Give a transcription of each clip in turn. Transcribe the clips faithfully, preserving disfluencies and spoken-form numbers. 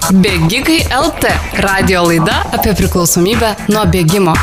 Bėgikai L T – radio laida apie priklausomybę nuo bėgimo.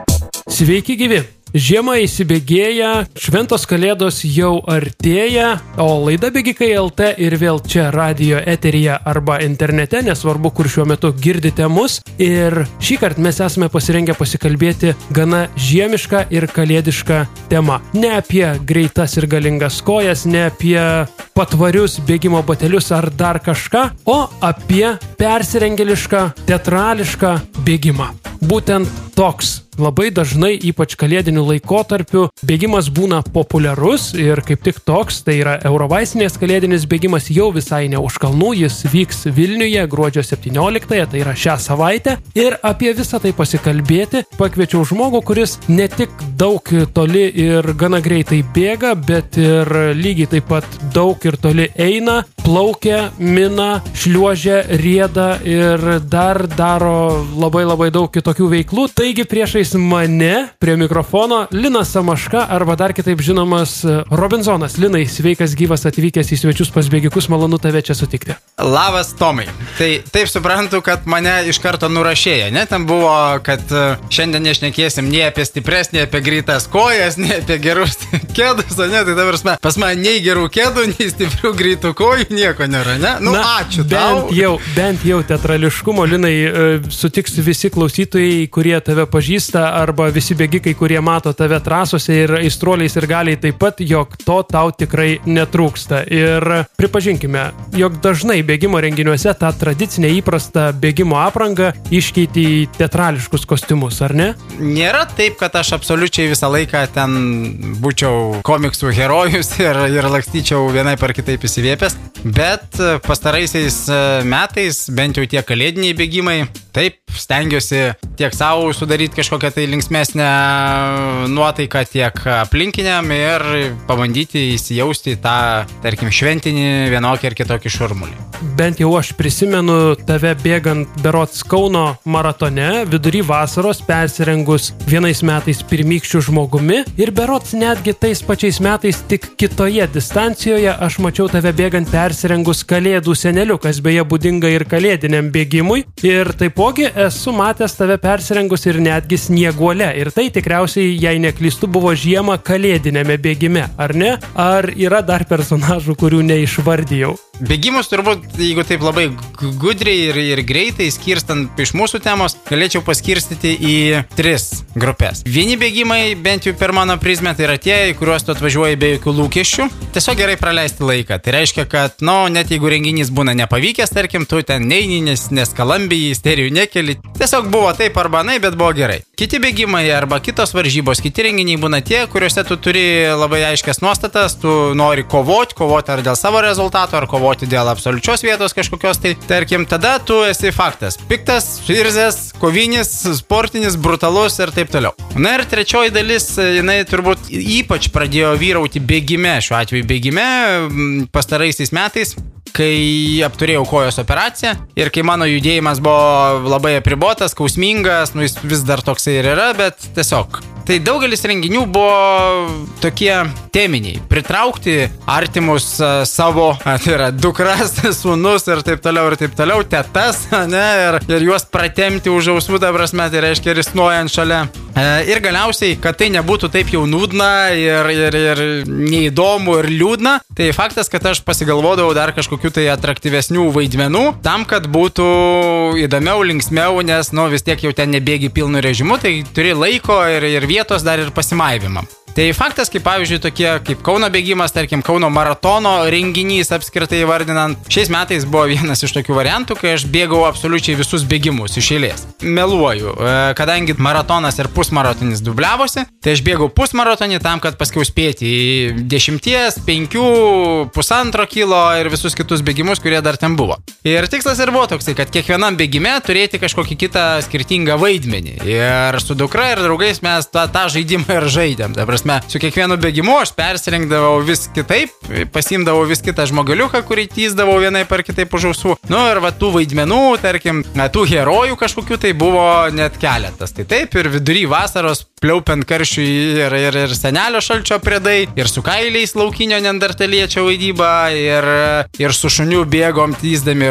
Sveiki gyvi! Žiema įsibėgėja, šventos kalėdos jau artėja, o laida Bėgikai L T ir vėl čia radio eteryje arba internete, nesvarbu, kur šiuo metu girdite mus. Ir šįkart mes esame pasirengę pasikalbėti gana žiemišką ir kalėdišką temą. Ne apie greitas ir galingas kojas, ne apie patvarius bėgimo batelius ar dar kažką, o apie persirengėlišką, teatrališką bėgimą. Būtent toks labai dažnai, ypač kalėdiniu laikotarpiu, bėgimas būna populiarus ir kaip tik toks, tai yra Eurovaistinės kalėdinis bėgimas jau visai ne už kalnų, jis vyks Vilniuje gruodžio septynioliktąją, tai yra šią savaitę. Ir apie visą tai pasikalbėti pakviečiau žmogų, kuris ne tik daug toli ir gana greitai bėga, bet ir lygiai taip pat daug ir toli eina, plaukia, mina, šliuožia, rieda ir dar daro labai labai daug kitokių veiklų. Taigi priešais mane prie mikrofono Linas Samaška arba dar kitaip žinomas Robinzonas. Linai, sveikas gyvas atvykęs į svečius pas bėgikus, malonu tave čia sutikti. Labas, Tomai. Tai taip suprantu, kad mane iš karto nurašėja, ne? Ten buvo, kad šiandien nešnekėsim nei apie stipres, nei apie greitas kojas, nei apie gerus kėdus, ne? Tai dabar mes, pas mane nei gerų kėdų, nei stiprių greitų kojų, nieko nėra, ne? Nu, Na, ačiū bent tau. Jau, bent jau teatrališkumo, Linai, sutiks visi klausytojai, kurie tave pažįsta, arba visi bėgikai, kurie mato tave trasose ir aistruoliais ir galiai taip pat, jog to tau tikrai netrūksta. Ir pripažinkime, jog dažnai bėgimo renginiuose tą tradicinę įprastą bėgimo aprangą iškeiti į teatrališkus kostiumus, ar ne? Nėra taip, kad aš absoliučiai visą laiką ten būčiau komiksų herojus ir, ir lakstyčiau vienaip ar kitaip įsiviepęs, bet pastaraisiais metais, bent jau tie kalėdiniai bėgimai, taip, stengiuosi tiek savo sudaryti kažkokią tai linksmesnę nuotaiką, tiek aplinkiniam ir pabandyti įsijausti į tą, tarkim, šventinį vienokį ar kitokį šurmulį. Bent jau aš prisimenu tave bėgant berods Kauno maratone, vidury vasaros, persirengus vienais metais pirmykščių žmogumi ir berods netgi tais pačiais metais tik kitoje distancijoje aš mačiau tave bėgant persirengus kalėdų seneliu, kas beje būdinga ir kalėdiniam bėgimui. Ir taipogi esu matęs tave persirengus ir netgi snieguole. Ir tai tikriausiai, jei neklystu, buvo žiemą kalėdinėme bėgime, ar ne? Ar yra dar personažų, kurių neišvardijau? Bėgimus turbūt, jeigu taip labai gudriai ir, ir greitai skirstant iš mūsų temos, galėčiau paskirstyti į tris grupės. Vieni bėgimai, bent jau per mano prizmę, tai yra tie, į kuriuos tu atvažiuoji be jokių lūkesčių. Tiesiog gerai praleisti laiką. Tai reiškia, kad, na, nu, net jeigu renginys būna nepavykęs, tarkim, tu ten neini, nes neskalambijai, sterijų nekeli. Tiesiog buvo taip arba nai, bet buvo gerai. Kiti bėgimai arba kitos varžybos, kiti renginiai būna tie, kuriuose tu turi labai aiškias nuostatas, tu nori kovoti, kovoti ar dėl savo rezultato, ar kovoti dėl absoliučios vietos kažkokios, tai tarkim, tada tu esi faktas. Piktas, irzęs, kovinis, sportinis, brutalus ir taip toliau. Na ir trečioji dalis, jinai turbūt ypač pradėjo vyrauti bėgime, šiuo atveju bėgime pastaraisiais metais, kai apturėjau kojos operaciją ir kai mano judėjimas buvo labai apribotas, skausmingas, nu jis vis dar toksai ir yra, bet tiesiog. Tai daugelis renginių buvo tokie teminiai. Pritraukti artimus uh, savo, tai yra dukras, sūnus ir taip toliau ir taip toliau, tetas, ne, ir, ir juos pratemti už ausų, ta prasme, tai reiškia risnuojant šalia. E, ir galiausiai, kad tai nebūtų taip jau nūdna ir, ir, ir neįdomu ir liūdna, tai faktas, kad aš pasigalvodavau dar kažkokių tai atraktyvesnių vaidmenų, tam, kad būtų įdomiau, linksmiau, nes, nu, vis tiek jau ten nebėgi pilnu režimu, tai turi laiko ir, ir vietos dar ir pasimaivimam. Tai faktas, kaip pavyzdžiui, tokie kaip Kauno bėgimas, tarkim, Kauno maratono renginys apskritai vardinant, šiais metais buvo vienas iš tokių variantų, kai aš bėgau absoliučiai visus bėgimus iš eilės. Meluoju, kadangi maratonas ir pusmaratonis dubliavosi, tai aš bėgau pusmaratonį tam, kad paskiau spėti į dešimties, penkių, pusantro kilo ir visus kitus bėgimus, kurie dar ten buvo. Ir tikslas ir buvo toksai, kad kiekvienam bėgime turėti kažkokį kitą skirtingą vaidmenį. Ir su dukra ir draugais mes tą, tą žaidimą ir žaidėm. Ta prasme, su kiekvienu bėgimu aš persirengdavau vis kitaip, pasimdavau vis kitą žmogeliuką, kurį tysdavau vienaip ar kitaip už ausų. Nu ir va tų vaidmenų, tarkim, tų herojų kažkokių tai buvo net keletas. Tai taip ir vidury vasaros pliaupiant karščiui ir, ir, ir senelio šalčio priedai, ir su kailiais laukinio neandertaliečio vaidyba, ir, ir su šuniu bėgom tysdami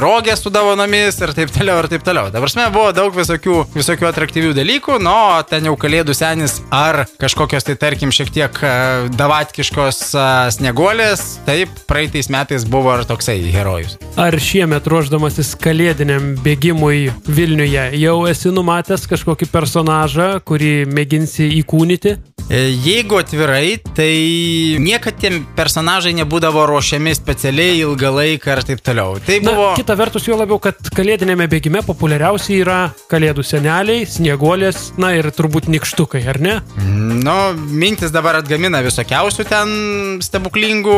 rogę su dovanomis ir taip toliau ir taip toliau. Dabar sme buvo daug visokių, visokių atraktyvių dalykų, no, ten jau kalėdų senis ar kažkokios tai tarkim šiek tiek davatkiškos snieguolės, taip praeitais metais buvo ir toksai herojus. Ar šiemet ruošdamasis kalėdiniam bėgimui Vilniuje jau esi numatęs kažkokį personažą, kurį mėginsi įkūnyti? Jeigu atvirai, tai niekad tie personažai nebūdavo ruošiami specialiai ilgą laiką ir taip toliau. Tai buvo... Na, kita vertus jo labiau, kad kalėdinėme bėgime populiariausiai yra kalėdų seneliai, snieguolės, na ir turbūt nykštukai, ar ne? Nu, mintis dabar atgamina visokiausių ten stebuklingų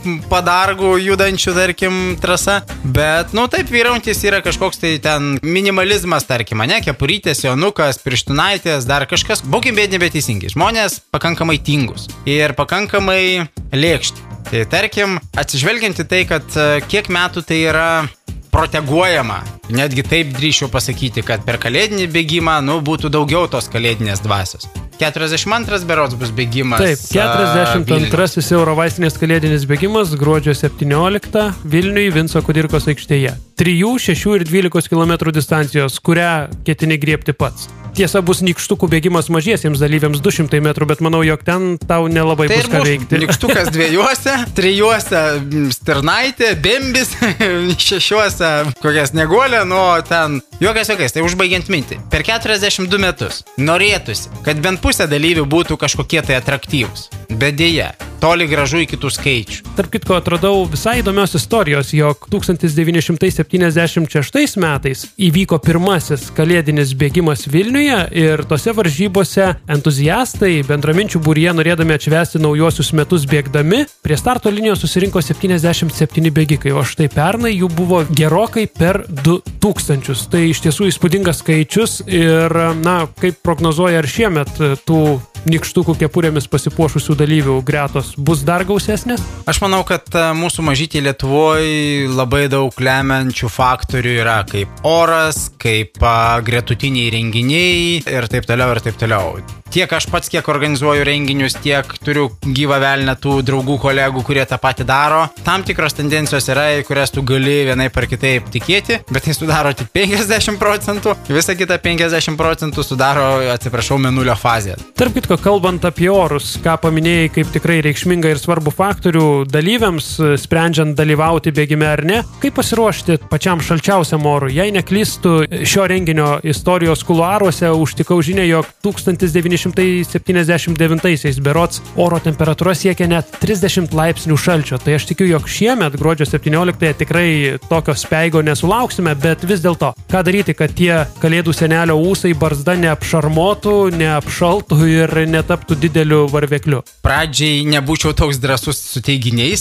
padargų judančių, tarkim, trasa, bet, nu, taip vyraujantis yra kažkoks tai ten minimalizmas, tarkim, ne, kepurytės, jonukas, pirštunaitės, dar kažkas. Būkim bėdini, bet teisingi. Žmonės pakankamai tingus ir pakankamai lėkšti. Tai tarkim, atsižvelgiant į tai, kad kiek metų tai yra proteguojama, netgi taip drįšiu pasakyti, kad per kalėdinį bėgimą, nu, būtų daugiau tos kalėdinės dvasios. keturiasdešimt antras berods bus bėgimas. Taip, keturiasdešimt antrasis Eurovaistinės kalėdinis bėgimas gruodžio septynioliktą Vilniui Vinco Kudirkos aikštėje. trijų, šešių ir dvylikos kilometrų distancijos, kurią ketini griebti pats. Tiesa, bus nykštukų bėgimas mažiesiems dalyviams du šimtai metrų, bet manau, jog ten tau nelabai tai bus ką veikti. Nykštukas dviejuose, trijuose stirnaitė, bembis, šešiuose kokias snieguolė, nu ten jokias jokias, tai užbaigiant mintį. Per keturiasdešimt du metus norėtųsi, kad bent pusė dalyvių būtų kažkokie tai atraktyvūs, bet dėja, toli gražu iki tų skaičių. Tarp kitko, atradau visai įdomios istorijos, jog tūkstantis devyni šimtai septyniasdešimt šeštais metais įvyko pirmasis kalėdinis bėgimas Vilniuje ir tose varžybose entuziastai bendraminčių būryje norėdami atšvęsti naujosius metus bėgdami, prie starto linijos susirinko septyniasdešimt septyni bėgikai, o štai pernai jų buvo gerokai per du tūkstančius. Tai iš tiesų įspūdingas skaičius ir, na, kaip prognozuoja ar šiemet tų nykštukų kepurėmis pasipuošusių dalyvių gretos bus dar gausesnės? Aš manau, kad mūsų mažytį Lietuvoje labai daug lemiančių faktorių yra kaip oras, kaip gretutiniai renginiai ir taip toliau ir taip toliau. Tiek aš pats, kiek organizuoju renginius, tiek turiu gyvą velnę tų draugų, kolegų, kurie tą patį daro. Tam tikros tendencijos yra, į kurias tu gali vienaip ar kitaip tikėti, bet tai sudaro tik penkiasdešimt procentų, visą kitą penkiasdešimt procentų sudaro, atsiprašau, mėnulio fazė. Tarp kitko, kalbant apie orus, ką paminėjai kaip tikrai reikšmingą ir svarbų faktorių dalyviams, sprendžiant dalyvauti bėgime ar ne, kaip pasiruošti pačiam šalčiausiam orui. Jei neklystu, šio renginio istorijos kuluaruose užtikau žinią, jog tūkstantis devyni šimtai septyniasdešimt devintaisiais berods oro temperatūra siekia net trisdešimt laipsnių šalčio. Tai aš tikiu, jog šiemet gruodžio septynioliktąją tikrai tokio speigo nesulauksime, bet vis dėlto, ką daryti, kad tie kalėdų senelio ūsai barzda neapšarmotų, neapšaltų ir netaptų dideliu varvekliu. Pradžiai nebūčiau toks drąsus su teiginiais.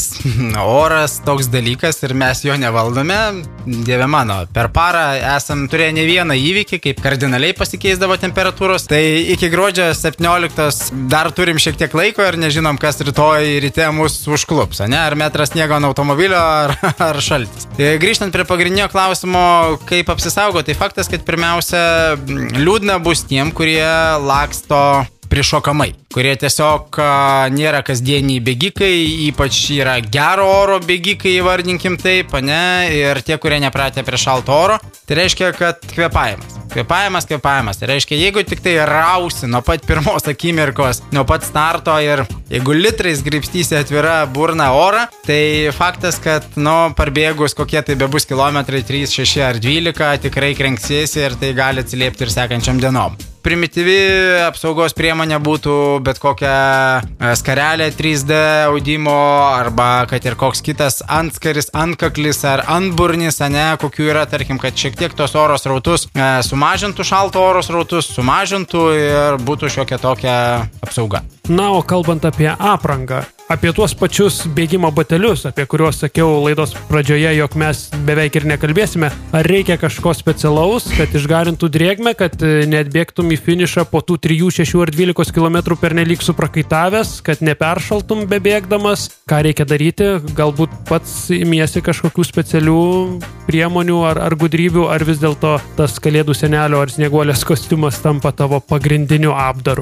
Oras toks dalykas ir mes jo nevaldome. Dieve mano, per parą esam turėję ne vieną įvykį, kaip kardinaliai pasikeisdavo temperatūros. Tai iki gruodžio septynioliktos dar turim šiek tiek laiko ir nežinom, kas rytoj ryte mus užklups, ne? Ar metras sniego ant automobilio, ar, ar šaltis. Grįžtant prie pagrindinio klausimo, kaip apsisaugoti, tai faktas, kad pirmiausia liūdna bus tiem, kurie laksto prišokamai, kurie tiesiog a, nėra kasdieniai bėgikai, ypač yra gero oro bėgikai, įvardinkim taip, ne, ir tie, kurie nepratę prie šalto oro, tai reiškia, kad kvėpavimas. Kvėpavimas, kvėpavimas. Tai reiškia, jeigu tik tai rausi nuo pat pirmos akimirkos, nuo pat starto ir jeigu litrais grybstysi atvira burna orą, tai faktas, kad, nu, parbėgus kokie tai bebus kilometrai, trys, šeši ar dvylika, tikrai krenksiesi ir tai gali atsiliepti ir sekančiam dienom. Primityvi apsaugos priemonė būtų bet kokia skarelė trys D audimo arba kad ir koks kitas antskaris, antkaklis ar antburnis, ne, kokių yra, tarkim, kad šiek tiek tos oro srautus e, sumažintų, šalto oro srautus sumažintų ir būtų šiokia tokia apsauga. Na, o kalbant apie aprangą, apie tuos pačius bėgimo batelius, apie kuriuos sakiau laidos pradžioje, jog mes beveik ir nekalbėsime, ar reikia kažko specialaus, kad išgarintų drėgmę, kad neatbėgtum į finišą po tų trijų, šešių ar dvylikos kilometrų pernelyg suprakaitavęs, kad neperšaltum bebėgdamas, ką reikia daryti, galbūt pats imiesi kažkokių specialių priemonių ar, ar gudrybių, ar vis dėlto tas kalėdų senelio ar snieguolės kostiumas tampa tavo pagrindiniu apdaru.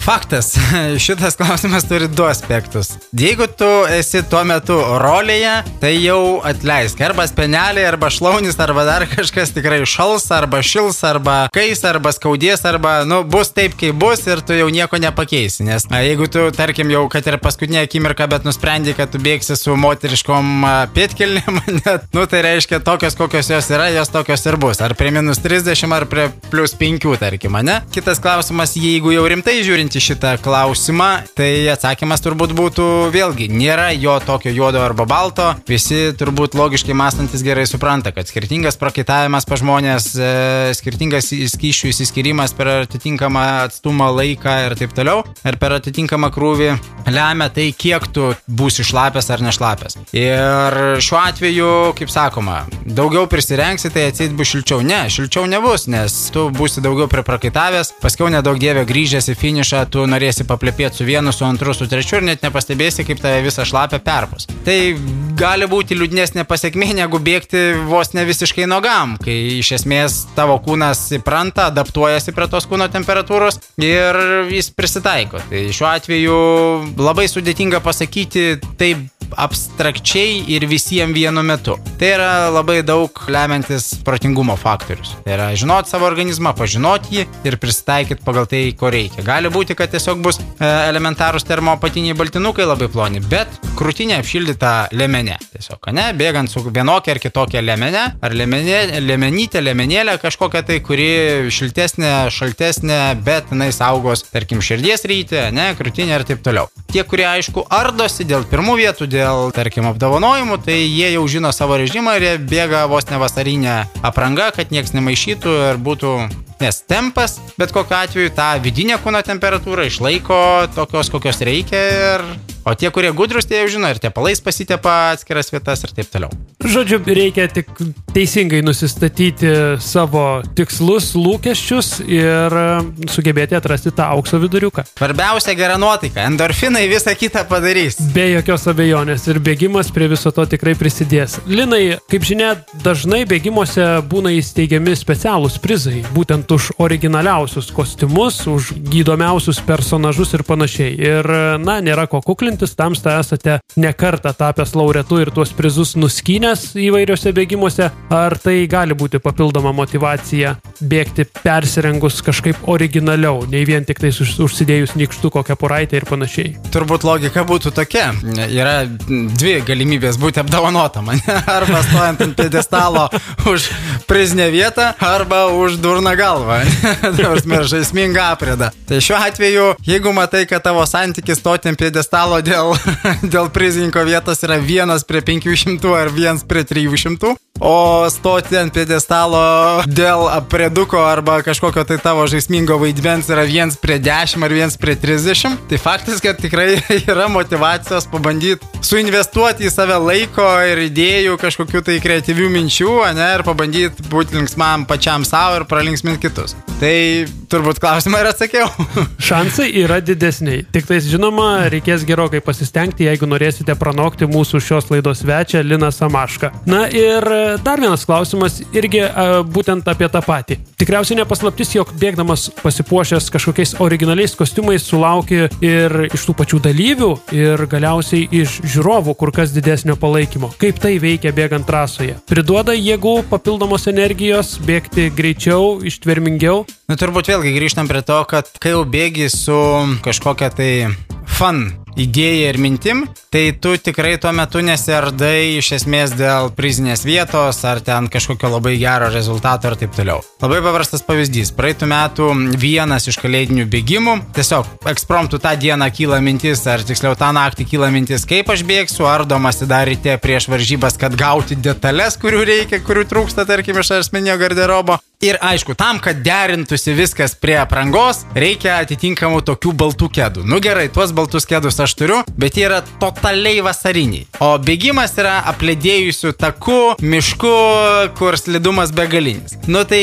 Faktas, šitas klausimas turi du aspektus. Jeigu tu esi tuo metu rolėje, tai jau atleisk. Arba spenelė, arba šlaunis, arba dar kažkas tikrai šals, arba šils, arba kais, arba skaudės, arba, nu, bus taip, kaip bus ir tu jau nieko nepakeisi. Nes a, jeigu tu, tarkim, jau, kad ir paskutinė akimirka, bet nusprendai, kad tu bėgsi su moteriškom pėtkelnėm, net, nu, tai reiškia tokios, kokios jos yra, jos tokios ir bus. Ar prie minus trisdešimt, ar prie plus penki, tarkim, ne? Kitas klausimas, jeigu jau rimtai žiūrint į šitą klausimą, tai atsakymas turbūt būtų vėlgi, nėra jo tokio juodo arba balto. Visi turbūt logiškai mąstantis gerai supranta, kad skirtingas prakaitavimas pa žmonės, e, skirtingas skysčių įsiskirimas per atitinkamą atstumą, laiką ir taip toliau, ir per atitinkamą krūvį lemia tai, kiek tu būsi šlapęs ar nešlapęs. Ir šiuo atveju, kaip sakoma, daugiau prisirengsi, tai atseit bus šilčiau. Ne, šilčiau nebus, nes tu būsi daugiau priprakaitavęs, paskiau nedaug dievė grįžęs į finišą, tu norėsi paplepėti su vienu, su antru, su trečiu ir net nepastebėsi, kaip tave visą šlapę perpus. Tai gali būti liūdnesnė pasiekmė, negu bėgti vos ne visiškai nogam, kai iš esmės tavo kūnas įpranta, adaptuojasi prie tos kūno temperatūros ir jis prisitaiko. Tai šiuo atveju labai sudėtinga pasakyti taip abstrakčiai ir visiems vienu metu. Tai yra labai daug lemiantis protingumo faktorius. Tai yra žinoti savo organizmą, pažinoti jį ir prisitaikyti pagal tai, ko reikia. Gali būti, kad tiesiog bus e, elementarūs termoapatiniai baltynukai labai ploni, bet krūtinė apšildyta liemenė. Tiesiog, ne, bėgant su vienokia ar kitokia liemenė, ar liemenė, liemenytė, liemenėlė kažkokia tai, kuri šiltesnė, šaltesnė, bet jinai saugos, tarkim, širdies rytį, ne, krūtinė ir taip toliau. Tie, kurie, aišku, ardosi dėl pirmų vietų, dėl, tarkim, apdovanojimų, tai jie jau žino savo režimą ir jie bėga vos ne vasarinę aprangą, kad nieks nemaišytų ir būtų, nes tempas, bet kokiu atveju tą vidinę kūno temperatūrą išlaiko tokios, kokios reikia ir... O tie, kurie gudrus, tie jau žino ir tepalais pasitepa atskiras vietas ir taip toliau. Žodžiu, reikia tik teisingai nusistatyti savo tikslus, lūkesčius ir sugebėti atrasti tą aukso viduriuką. Svarbiausia gera nuotaika, endorfinai visą kitą padarys. Be jokios abejonės ir bėgimas prie viso to tikrai prisidės. Linai, kaip žinia, dažnai bėgimuose būna įsteigiami specialūs prizai, būtent už originaliausius kostiumus, už gydomiausius personažus ir panašiai. Ir, na, nėra ko kuklinti. Tamsta esate ne kartą tapęs laureatu ir tuos prizus nuskynęs įvairiose bėgimuose. Ar tai gali būti papildoma motyvacija bėgti persirengus kažkaip originaliau, nei vien tik tais užsidėjus nykštuko kepuraitę ir panašiai? Turbūt logika būtų tokia. Yra dvi galimybės būti apdovanotam. Arba stojant ant pjedestalo už prizinę vietą, arba už durną galvą. Nors žaismingą aprėdą. Tai šiuo atveju, jeigu matai, kad tavo santykis stoti ant pjedestalo Dėl, dėl prizininko vietos yra vienas prie penkių šimtų ar vienas prie trijų šimtų, o stoti ant pjedestalo dėl aprėduko arba kažkokio tai tavo žaismingo vaidmens yra vienas prie dešimt ar vienas prie trisdešimt, tai faktas, kad tikrai yra motyvacijos pabandyti suinvestuoti į save laiko ir idėjų, kažkokių tai kreatyvių minčių, ne, ir pabandyti būti linksmam pačiam savo ir pralinksminti kitus. Tai turbūt klausimą ir atsakiau. Šansai yra didesniai. Tik tais, žinoma, reikės gerokai pasistengti, jeigu norėsite pranokti mūsų šios laidos svečią Liną Samašką. Na ir dar vienas klausimas irgi a, būtent apie tą patį. Tikriausiai nepaslaptis, jog bėgdamas pasipuošęs kažkokiais originaliais kostiumais sulauki ir iš tų pačių dalyvių ir galiausiai iš žiūrovų kur kas didesnio palaikymo. Kaip tai veikia bėgant trasoje? Priduoda jėgų, papildomos energijos, bėgti greičiau, ištvermingiau? Nu, turbūt vėlgi grįžtam prie to, kad kai jau bėgi su kažkokia tai fun idėja ir mintim, tai tu tikrai tuo metu nesiardai iš esmės dėl prizinės vietos ar ten kažkokio labai gero rezultato ir taip toliau. Labai paprastas pavyzdys. Praeitų metų vienas iš kalėdinių bėgimų, tiesiog ekspromptų tą dieną kyla mintis, ar tiksliau tą naktį kyla mintis, kaip aš bėgsiu, ardomasi dar ryte prieš varžybas, kad gauti detalės, kurių reikia, kurių trūksta, tarkim, iš asmeninio garderobo. Ir aišku, tam, kad derintųsi viskas prie aprangos, reikia atitinkamų tokių baltų kedų. Nu gerai, tuos baltus kedus aš turiu, bet jie yra totaliai vasariniai. O bėgimas yra apledėjusių takų, mišku, kur slidumas begalinis. Nu tai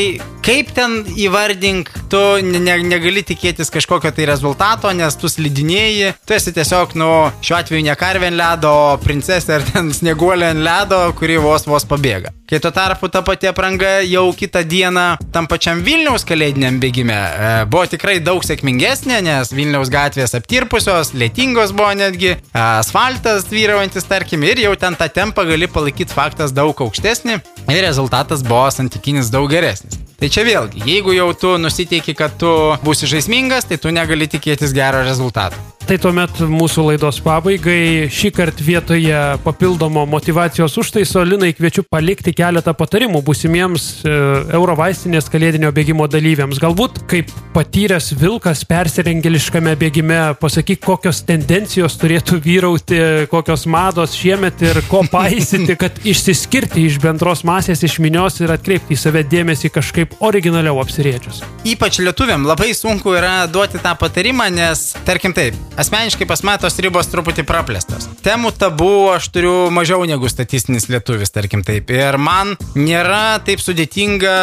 kaip ten įvardink, tu ne, negali tikėtis kažkokio tai rezultato, nes tu slidinėji, tu esi tiesiog, nu, šiuo atveju ne karvė ant ledo, o princesė ar ten snieguolė ant ledo, kuri vos vos pabėga. Kai tuo tarpu ta pati apranga jau kitą dieną tam pačiam Vilniaus kalėdiniam bėgime e, buvo tikrai daug sėkmingesnė, nes Vilniaus gatvės aptirpusios, lietingos buvo netgi, asfaltas vyraujantis, tarkim, ir jau ten tą tempą gali palaikyti faktas daug aukštesnį ir rezultatas buvo santykinis daug geresnis. Tai čia vėlgi, jeigu jau tu nusiteiki, kad tu būsi žaismingas, tai tu negali tikėtis gero rezultato. Tai tuomet mūsų laidos pabaigai šį kartą vietoje papildomo motivacijos užtaiso Linai kviečiu palikti keletą patarimų būsimiems e, Eurovaistinės kalėdinio bėgimo dalyviams. Galbūt kaip patyręs vilkas persirengėliškame bėgime pasakyk, kokios tendencijos turėtų vyrauti, kokios mados šiemet ir ko paisyti, kad išsiskirti iš bendros masės, iš minios ir atkreipti į save dėmesį kažkaip originaliau apsirėdžius. Ypač lietuviam labai sunku yra duoti tą patarimą, nes, tarkim taip, asmeniškai pas mane tos ribos truputį praplėstos. Temų tabu aš turiu mažiau negu statistinis lietuvis, tarkim taip. Ir man nėra taip sudėtinga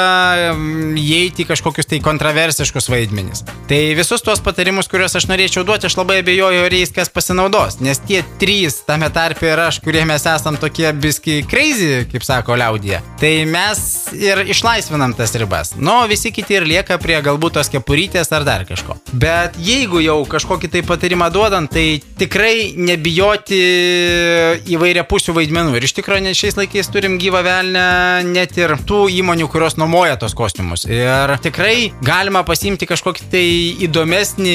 įeiti į kažkokius tai kontroversiškus vaidmenis. Tai visus tuos patarimus, kuriuos aš norėčiau duoti, aš labai abejoju, ar jais kas pasinaudos. Nes tie trys, tame tarpe ir aš, kurie mes esam tokie biski crazy, kaip sako liaudyje, tai mes ir išlaisvinam tas ribas. Nu, visi kiti ir lieka prie galbūt tos kepurytės ar dar kažko. Bet jeigu jau kažkokį tai patarimą duodant, tai tikrai nebijoti įvairiapusių vaidmenų. Ir iš tikrųjų net šiais laikais turim gyvą velnę net ir tų įmonių, kurios nuomoja tos kostiumus. Ir tikrai galima pasiimti kažkokį tai įdomesnį,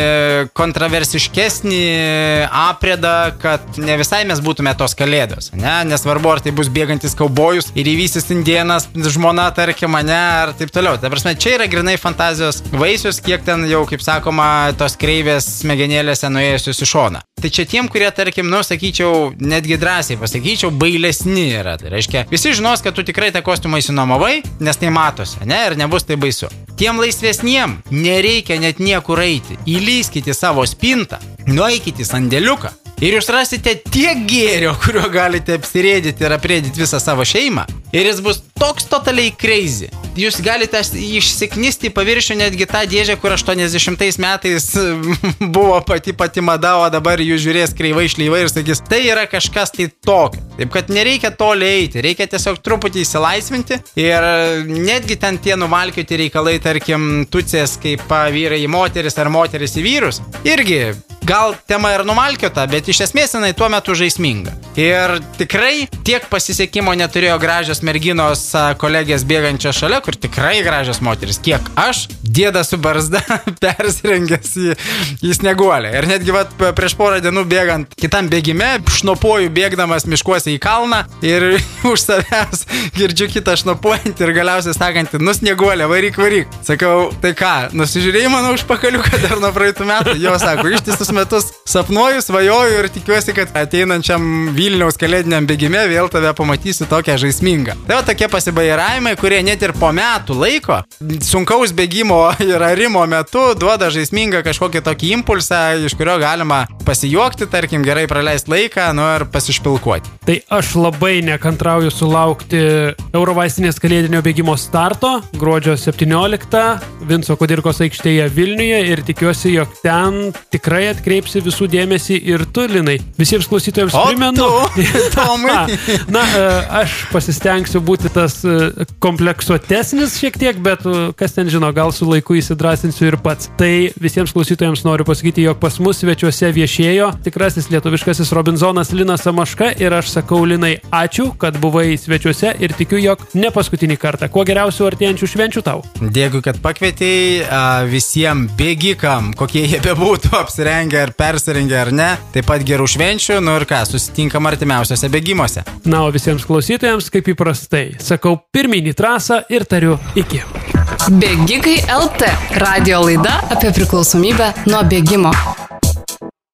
kontroversiškesnį aprėdą, kad ne visai mes būtume tos kalėdos. Ne? Nesvarbu, ar tai bus bėgantis kaubojus ir įvysis indienas, žmona, tarkim, ne, ar taip toliau. Ta prasme, čia yra grinai fantazijos vaisius, kiek ten jau, kaip sakoma, tos kreivės smegenėlėse nuėjusius į šoną. Tai čia tiem, kurie, tarkim, nu, sakyčiau, netgi drąsiai pasakyčiau, bailesni yra. Tai reiškia, visi žinos, kad tu tikrai tą kostiumą įsinomavai, nes tai matosi, ne, ir nebus tai baisu. Tiem laisvesniem nereikia net niekur eiti. Įlyskite savo spintą, nueikite į sandėliuką ir jūs rasite tiek gėrio, kuriuo galite apsirėdyti ir aprėdyti visą savo šeimą. Ir jis bus toks totaliai crazy. Jūs galite išsiknisti į paviršių netgi tą dėžę, kur aštuoniasdešimtais metais buvo pati pati mada, o dabar jūs žiūrės kreivai šleivai ir sakys, tai yra kažkas tai tokio. Taip kad nereikia toli eiti, reikia tiesiog truputį įsilaisvinti ir netgi ten tie nuvalkioti reikalai, tarkim, tucės kaip vyrai į moteris ar moteris į vyrus, irgi gal tema ir numalkiota, bet iš esmės jinai tuo metu žaisminga. Ir tikrai tiek pasisekimo neturėjo gražios merginos kolegės bėgančios šalia, kur tikrai gražios moteris, kiek aš, dėda su barzda, persirengęs į, į snieguolę. Ir netgi vat, prieš porą dienų bėgant kitam bėgime, šnopuoju bėgdamas miškuose į kalną ir už savęs girdžiu kitą šnopuojant ir galiausiai sakant, nu snieguolė, varyk, varyk. Sakau, tai ką, nusižiūrėjai mano užpakaliuką dar nuo praeitų metų? Jo, sako, ištisus metus sapnuoju, svajoju ir tikiuosi, kad ateinančiam Vilniaus kalėdiniam bėgime vėl tave pamatysiu tokią žaismingą. Tai va tokie pasibairavimai, kurie net ir po metų laiko, sunkaus bėgimo ir arimo metu duoda žaismingą kažkokį tokį impulsą, iš kurio galima pasijuokti, tarkim, gerai praleisti laiką, nu ir pasišpilkuoti. Tai aš labai nekantrauju sulaukti Eurovaistinės kalėdinio bėgimo starto gruodžio septynioliktą Vinco Kudirkos aikštėje Vilniuje ir tikiuosi, jog ten tikrai atkreipsi visų dėmesį ir tu, Linai. Visiems klausytojams o primenu. Tu, Tomai. Na, aš pasistengsiu būti tas kompleksuotesnis šiek tiek, bet kas ten žino, gal su laiku įsidrasinsiu ir pats. Tai visiems klausytojams noriu pasakyti, jog pas mus svečiuose viešėjo tikrasis lietuviškasis Robinzonas Linas Samaška ir aš sakau, Linai, ačiū, kad buvai svečiuose ir tikiu, jog ne paskutinį kartą. Kuo geriausių artėjančių švenčių tau. Dėkui, kad pakvietei visiems bėgikam, kokie jie bebūtų apsirengę ar persirengę ar ne, taip pat gerų švenčių, nu ir ką, susitinkam artimiausiose bėgimuose. Na, o visiems klausytojams, kaip įprastai, sakau pirmyn į trasą ir tariu iki. Bėgikai L T – radio laida apie priklausomybę nuo bėgimo.